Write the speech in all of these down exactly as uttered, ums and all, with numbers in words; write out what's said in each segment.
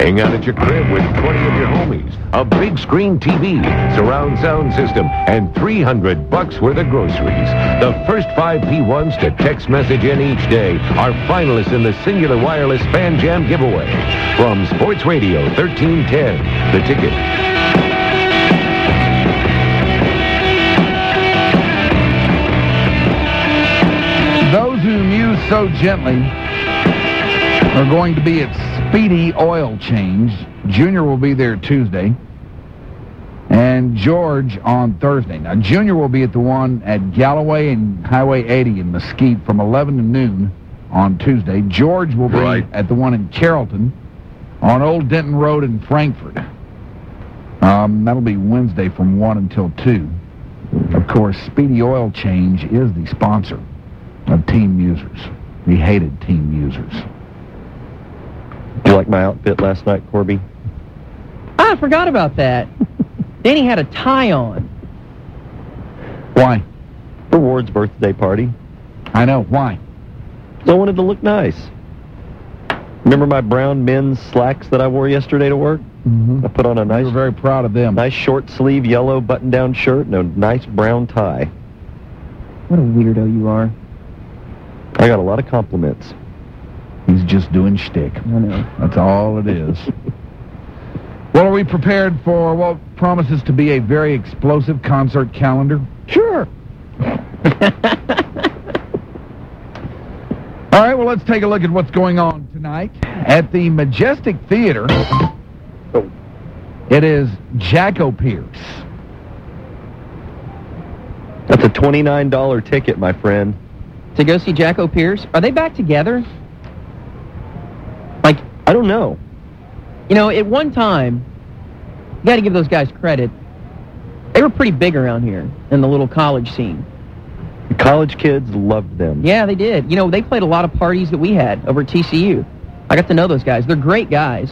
Hang out at your crib with twenty of your homies, a big screen T V, surround sound system, and three hundred bucks worth of groceries. The first five P ones to text message in each day are finalists in the Singular Wireless Fan Jam giveaway. From Sports Radio thirteen ten, The Ticket. Those who muse so gently are going to be at Speedy Oil Change. Junior will be there Tuesday. And George on Thursday. Now, Junior will be at the one at Galloway and Highway eighty in Mesquite from eleven to noon on Tuesday. George will be right at the one in Carrollton on Old Denton Road in Frankfort. Um, that'll be Wednesday from one until two. Of course, Speedy Oil Change is the sponsor of Team Musers. We hated Team Musers. Did you like my outfit last night, Corby? I forgot about that. Danny had a tie on. Why? For Ward's birthday party. I know. Why? So I wanted to look nice. Remember my brown men's slacks that I wore yesterday to work? Mm-hmm. I put on a nice... You were very proud of them. Nice short sleeve yellow button-down shirt and a nice brown tie. What a weirdo you are. I got a lot of compliments. He's just doing shtick. I know. That's all it is. Well, are we prepared for what promises to be a very explosive concert calendar? Sure. All right, well, let's take a look at what's going on tonight. At the Majestic Theater, oh. It is Jacko Pierce. That's a twenty-nine dollar ticket, my friend. To go see Jacko Pierce? Are they back together? Like, I don't know. You know, at one time, you got to give those guys credit. They were pretty big around here in the little college scene. The college kids loved them. Yeah, they did. You know, they played a lot of parties that we had over at T C U. I got to know those guys. They're great guys.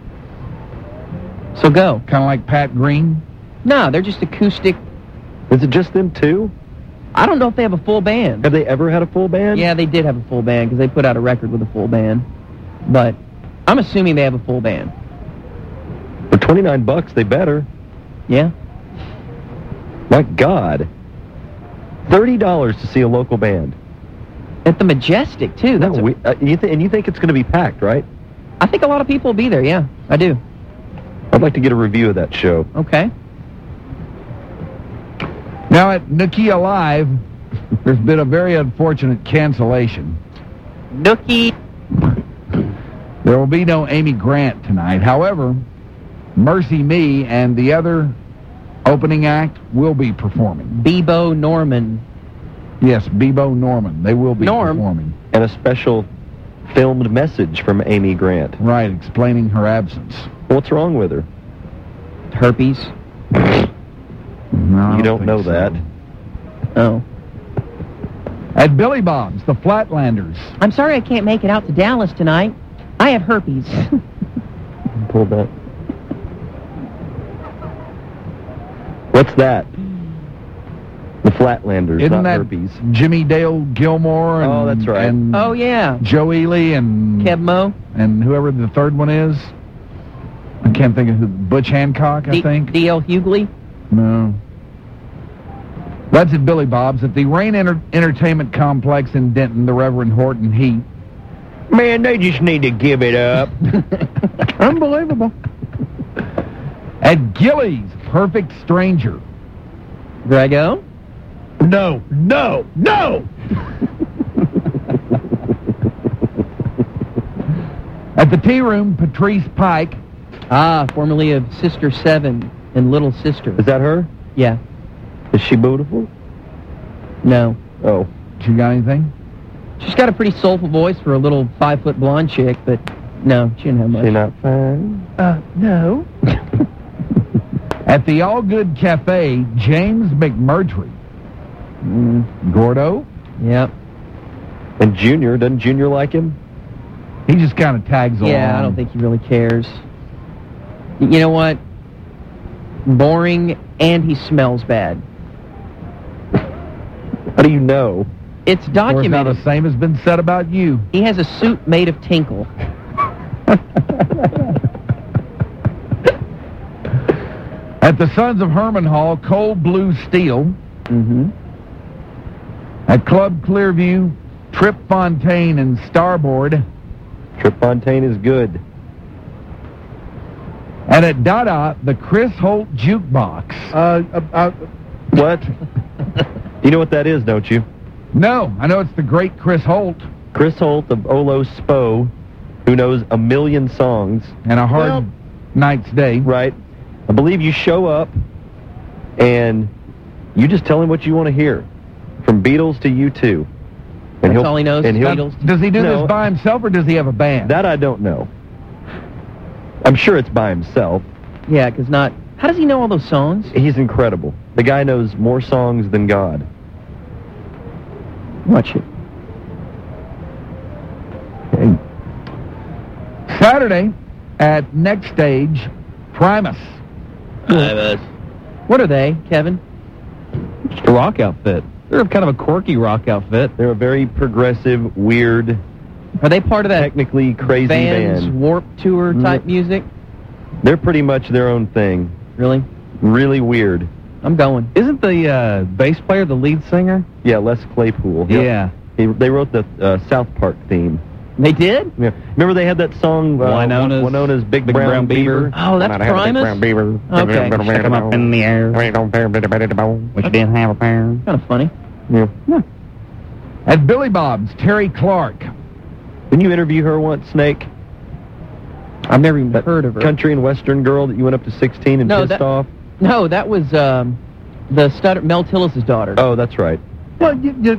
So go. Kind of like Pat Green? No, they're just acoustic. Is it just them two? I don't know if they have a full band. Have they ever had a full band? Yeah, they did have a full band because they put out a record with a full band. But I'm assuming they have a full band. For twenty-nine bucks, they better. Yeah. My God. thirty dollars to see a local band. At the Majestic, too. That's no, a, we, uh, you th- and you think it's going to be packed, right? I think a lot of people will be there, yeah. I do. I'd like to get a review of that show. Okay. Now, at Nookie Alive, there's been a very unfortunate cancellation. Nookie. There will be no Amy Grant tonight. However, Mercy Me and the other opening act will be performing. Bebo Norman. Yes, Bebo Norman. They will be Norm. performing. And a special filmed message from Amy Grant. Right, explaining her absence. What's wrong with her? Herpes. No, I you don't think know so. that. Oh. At Billy Bob's, the Flatlanders. I'm sorry I can't make it out to Dallas tonight. I have herpes. Pull that. What's that? The Flatlanders, Isn't not that herpes. Jimmy Dale Gilmore? And, Oh, that's right. And Oh, yeah. Joe Ely and Keb Mo. and whoever the third one is. I can't think of who. Butch Hancock, I D- think. D L Hughley. No. That's at Billy Bob's. At the Rain Enter- Entertainment Complex in Denton, the Reverend Horton Heat. Man, they just need to give it up. Unbelievable. At Gillies, Perfect Stranger. Grego. No, no, no! At the Tea Room, Patrice Pike. Ah, formerly of Sister Seven and Little Sister. Is that her? Yeah. Is she beautiful? No. Oh. She got anything? She's got a pretty soulful voice for a little five-foot blonde chick, but no, she didn't have much. She not fine? Uh, no. At the All Good Cafe, James McMurtry. Mm. Gordo. Yep. And Junior, doesn't Junior like him? He just kind of tags along. Yeah, I don't think he really cares. Y- You know what? Boring, and he smells bad. How do you know? It's Of course, now documented. the same has been said about you. He has a suit made of tinkle. At the Sons of Herman Hall, Cold Blue Steel. Mm-hmm. At Club Clearview, Trip Fontaine and Starboard. Trip Fontaine is good. And at Dada, the Chris Holt Jukebox. Uh, uh, uh, What? You know what that is, don't you? No, I know it's the great Chris Holt. Chris Holt of Olo Spo, who knows a million songs. And a hard Well- night's day. Right. I believe you show up and you just tell him what you want to hear. From Beatles to U two. And That's all he knows and is he'll- Beatles? Does he do No. this by himself or does he have a band? That I don't know. I'm sure it's by himself. Yeah, because not... How does he know all those songs? He's incredible. The guy knows more songs than God. Watch it. Okay. Saturday at Next Stage, Primus. What are they, Kevin? just a rock outfit. They're kind of a quirky rock outfit. They're a very progressive, weird, Are they part of that technically crazy Vans band. Warp Tour type Mm. music? They're pretty much their own thing. Really? Really weird. I'm going. Isn't the uh, bass player the lead singer? Yeah, Les Claypool. Yep. Yeah. He, they wrote the uh, South Park theme. They did? Yeah. Remember they had that song, uh, Winona's- Winona's Big, Big Brown, Brown Beaver? Beaver. Oh, that's Primus? Okay. Stick 'em up in the air. Which didn't have a pair. Kind of funny. Yeah. At Billy Bob's, Terry Clark. Didn't you interview her once, Snake? I've never even That heard of her. country and western girl that you went up to sixteen and No, pissed that- off? No, that was um, the stutter, Mel Tillis' daughter. Oh, that's right. Well, you, you...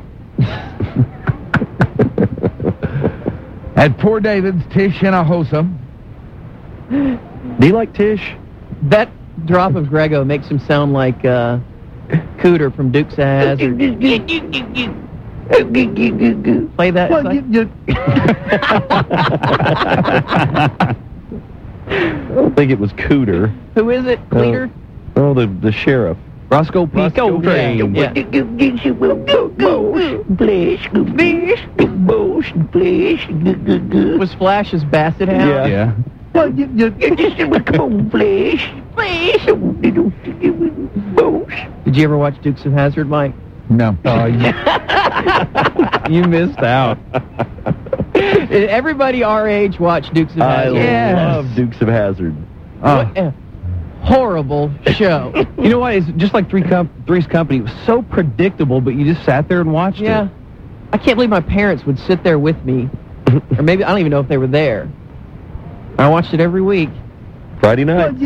At Poor David's, Tish Hinojosa. Do you like Tish? That drop of Grego makes him sound like uh, Cooter from Dukes of Hazzard. Play that. Well, Cy- you, you... I don't think it was Cooter. Who is it? Cleater? Oh, the the sheriff. Roscoe P. Roscoe Coltrane. Yeah. Was Flash's Basset Hound? Yeah. Yeah. Well, you, you... Did you ever watch Dukes of Hazzard, Mike? No. Oh, you, you missed out. Did everybody our age watch Dukes of I Hazzard? Yes. love Dukes of Hazzard. What a horrible show. You know what? It's just like Three Com- Three's Company. It was so predictable, but you just sat there and watched Yeah. it. I can't believe my parents would sit there with me. Or maybe, I don't even know if they were there. I watched it every week. Friday night.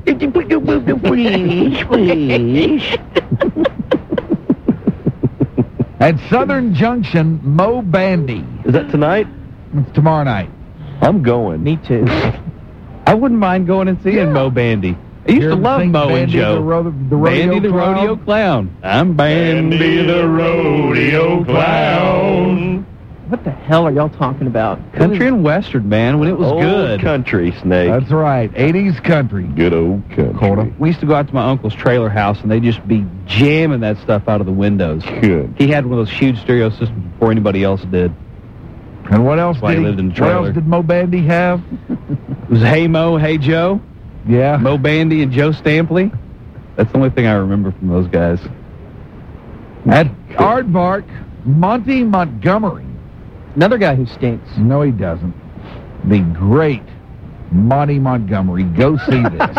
At Southern Junction, Mo Bandy. Is that tonight? It's tomorrow night. I'm going. Me too. I wouldn't mind going and seeing Yeah. Mo Bandy. I used You to ever love sing Mo and Bandy Joe. The, ro- the rodeo Bandy the clown? rodeo clown. I'm Bandy the rodeo clown. What the hell are y'all talking about? Country and western, man, when it was Old good. country, Snake. That's right. eighties country. good old country. Quarter. We used to go out to my uncle's trailer house, and they'd just be jamming that stuff out of the windows. Good. He had one of those huge stereo systems before anybody else did. And what else That's why did he he, lived in a what trailer. else did Mo Bandy have? It was Hey Mo, Hey Joe, Yeah. Mo Bandy, and Joe Stampley. That's the only thing I remember from those guys. At Aardvark, Monty Montgomery. Another guy who stinks. No, he doesn't. The great Monty Montgomery. Go see this.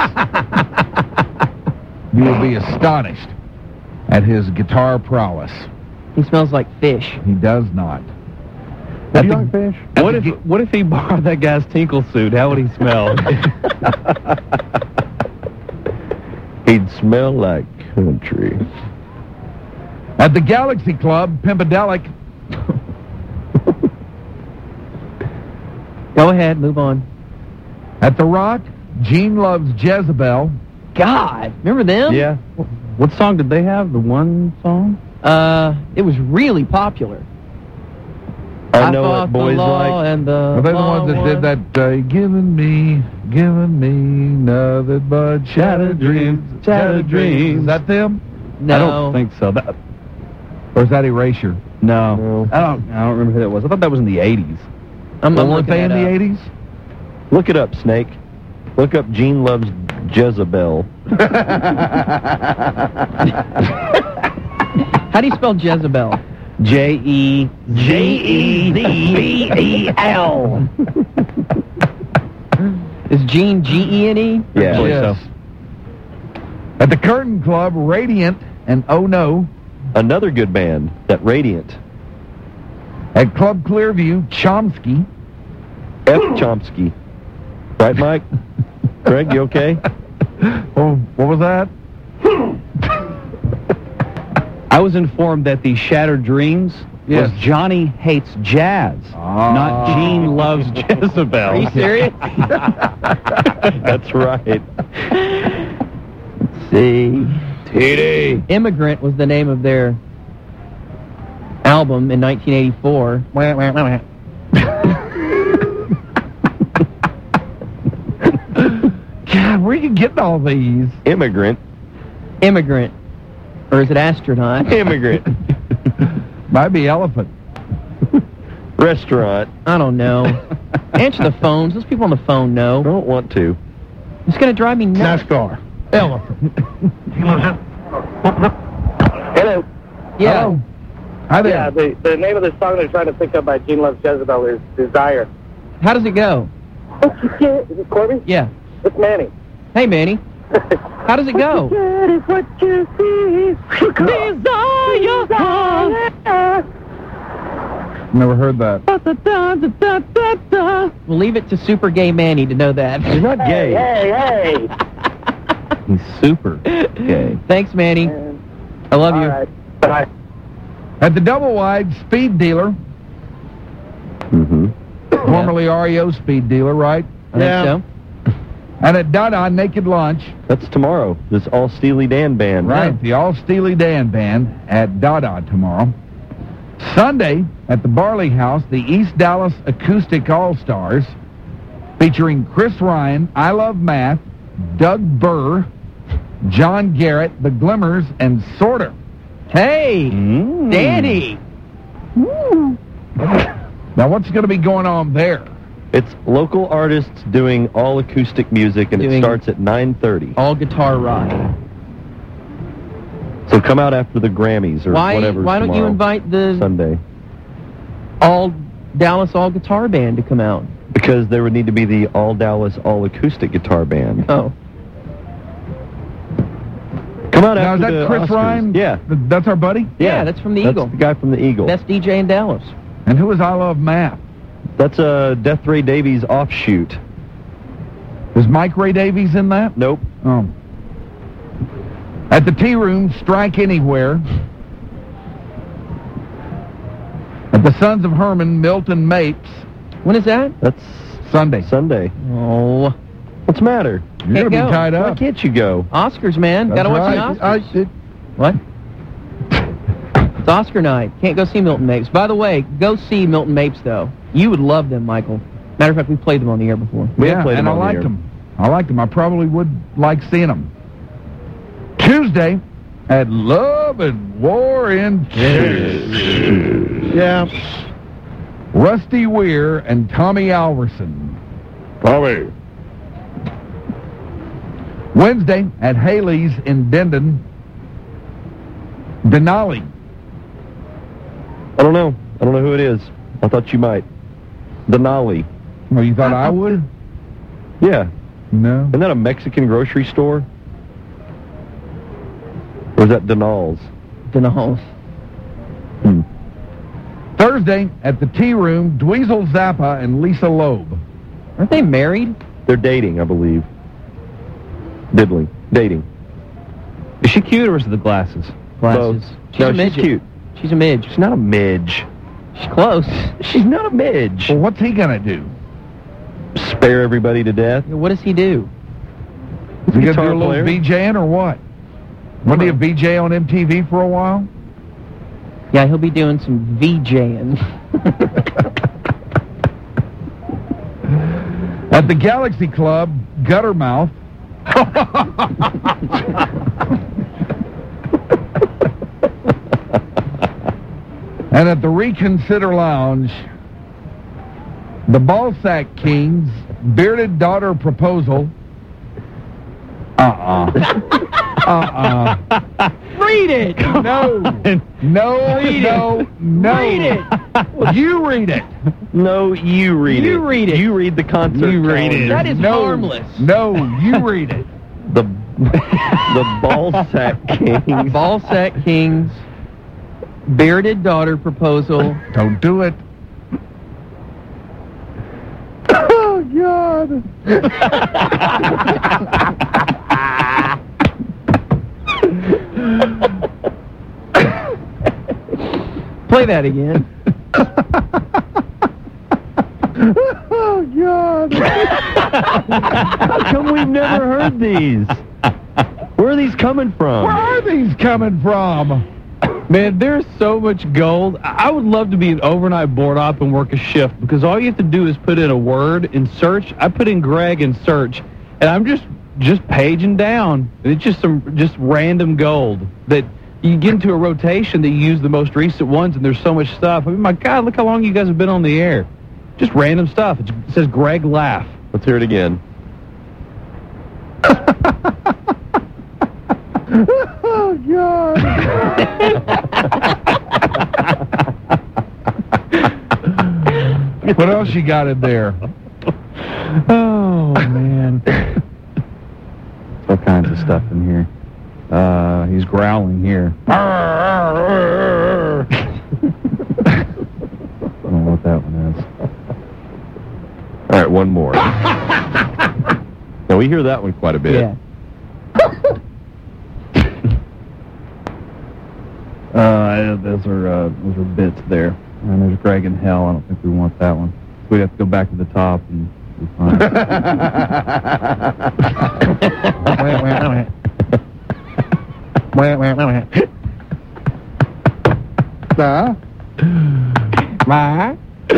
You will be astonished at his guitar prowess. He smells like fish. He does not. At you the- like fish? What if what if he borrowed that guy's tinkle suit? How would he smell? He'd smell like country. At the Galaxy Club, Pimpedelic. Go ahead, move on. At the Rock, Gene Loves Jezebel. God, remember them? Yeah. What song did they have? The one song? Uh, it was really popular. I know fought what boys the law like. And the Are they the law ones that won. did that, uh, giving me, giving me nothing but shattered dreams, shattered dreams. Is that them? No. I don't think so. That, Or is that Erasure? no. No. I don't I don't remember who that was. I thought that was in the eighties. I'm, Well, I'm weren't looking they in that the up. eighties? Look it up, Snake. Look up Gene Loves Jezebel. How do you spell Jezebel? J E J E Z B E L. Is Gene G E N E? Yeah. Yes. At the Curtain Club, Radiant and Oh No. Another good band, that Radiant. At Club Clearview, Chomsky. F. Chomsky. Right, Mike? Greg, you okay? Oh, what was that? I was informed that the Shattered Dreams Yes. was Johnny Hates Jazz, Ah. not Gene Loves Jezebel. Are you serious? That's right. Let's see. T D. Immigrant was the name of their album in nineteen eighty-four. God, where are you getting all these? Immigrant. Immigrant. Or is it astronaut? Immigrant. Might be Elephant. Restaurant. I don't know. Answer the phones. Those people on the phone I know. don't want to. It's going to drive me nuts. NASCAR. Elephant. Hello. Yeah. Hello. Hi there. Yeah, the, the name of the song they're trying to pick up by Gene Loves Jezebel is Desire. How does it go? What you get? Is it Corby? Yeah. It's Manny. Hey, Manny. How does it go? That is what you see. Desire. Never heard that. We'll leave it to super gay Manny to know that. He's not Hey, gay. hey, hey. He's super gay. Thanks, Manny. I love All you. right. Bye. At the Double Wide, Speed Dealer, Mm-hmm. formerly R E O Speed Dealer, right? I think so. And at Dada, Naked Lunch, That's tomorrow. This All Steely Dan band. right? The All Steely Dan Band at Dada tomorrow. Sunday, at the Barley House, the East Dallas Acoustic All-Stars, featuring Chris Ryan, I Love Math, Doug Burr, John Garrett, The Glimmers, and Sorter. Hey, Mm. Danny. Now, what's going to be going on there? It's local artists doing all acoustic music, and Doing- it starts at nine thirty. All guitar rock. So come out after the Grammys or Why? whatever. Why don't you tomorrow, invite the Sunday? all Dallas all guitar band to come out? Because there would need to be the All Dallas All Acoustic Guitar Band. Oh, Come out Now, is after that the Chris Oscars. Ryan? Yeah. Th- That's our buddy? yeah, that's from the That's Eagle. the guy from the Eagle. Best D J in Dallas. And who is I Love Math? That's uh, Death Ray Davies' offshoot. Is Mike Ray Davies in that? Nope. Oh. At the Tea Room, Strike Anywhere. At the Sons of Herman, Milton Mapes, When is that? That's Sunday. Sunday. Oh, What's the matter? You're going to go. be tied Why up. can't you go? Oscars, man. That's Gotta watch right. the Oscars. I- it- What? It's Oscar night. Can't go see Milton Mapes. By the way, go see Milton Mapes, though. You would love them, Michael. Matter of fact, we played them on the air before. We have yeah, played and them I on the liked air. them. I liked them. I probably would like seeing them. Tuesday at Love and War in Texas. Yeah. Rusty Weir and Tommy Alverson. Tommy. Wednesday at Haley's in Denton. Denali. I don't know. I don't know who it is. I thought you might. Denali. Well, you thought I would? Yeah. No. Isn't that a Mexican grocery store? Or is that Denal's? Denals. Hmm. Thursday at the Tea Room, Dweezil Zappa and Lisa Loeb. Aren't they married? They're dating, I believe. Diddling. Dating. Is she cute or is it the glasses? Glasses. Both. She's No, a she's midget. cute. She's a midge. She's not a midge. She's close. She's not a midge. Well, what's he going to do? Spare everybody to death. What does he do? Is he going to Guitar do a little player. VJing or what? Wasn't he a V J on M T V for a while? Yeah, he'll be doing some VJing. At the Galaxy Club, Guttermouth. And at the Reconsider Lounge, the Ballsack Kings, Bearded Daughter Proposal. Uh-uh. Uh-uh. Read it. No. No, Read no, it. no. Read it. You read it. No, you read it. You read it. You read the concert You read it. calendar. That is no, harmless. No, you read it. The, the Ballsack Kings. Ballsack Kings. Bearded daughter proposal. Don't do it. Oh, God. Play that again. Oh, God. How come we've never heard these? Where are these coming from? Where are these coming from? Man, there's so much gold. I I would love to be an overnight board op and work a shift because all you have to do is put in a word in search. I put in Greg in search, and I'm just just paging down. And it's just some just random gold that you get into a rotation that you use the most recent ones, and there's so much stuff. I mean, my God, look how long you guys have been on the air. Just random stuff. It's, it says Greg Laugh. Let's hear it again. Oh, God. What else you got in there? Oh, man. All kinds of stuff in here. Uh, he's growling here. I don't know what that one is. All right, one more. Now, we hear that one quite a bit. Yeah. Uh, those are uh, those are bits there. And there's Greg in Hell. I don't think we want that one. We'd have to go back to the top and be fine. Huh? Ma?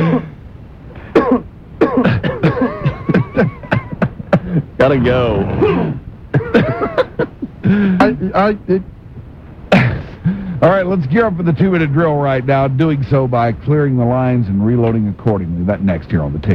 Gotta go. I, I, it, all right, let's gear up for the two-minute drill right now, doing so by clearing the lines and reloading accordingly. That next here on the tape.